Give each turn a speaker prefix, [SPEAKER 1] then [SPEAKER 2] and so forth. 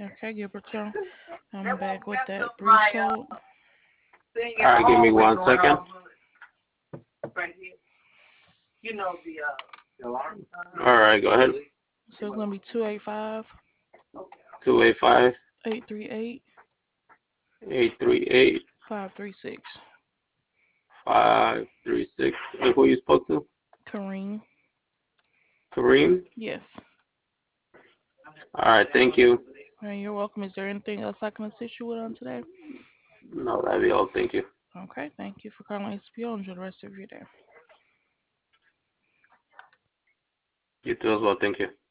[SPEAKER 1] Okay, Gilberto. I'm back with that brief code.
[SPEAKER 2] All right, give me 1 second. All right, go ahead.
[SPEAKER 1] So it's gonna be 285
[SPEAKER 2] 285
[SPEAKER 1] 838
[SPEAKER 2] 838
[SPEAKER 1] 536.
[SPEAKER 2] 536. And who you spoke to?
[SPEAKER 1] Kareem.
[SPEAKER 2] Kareem?
[SPEAKER 1] Yes.
[SPEAKER 2] All right, thank you.
[SPEAKER 1] All right, you're welcome. Is there anything else I can assist you with on today?
[SPEAKER 2] No, that'd be all. Thank you.
[SPEAKER 1] Okay, thank you for calling HPO. Enjoy the rest of your day.
[SPEAKER 2] You too as well. Thank you.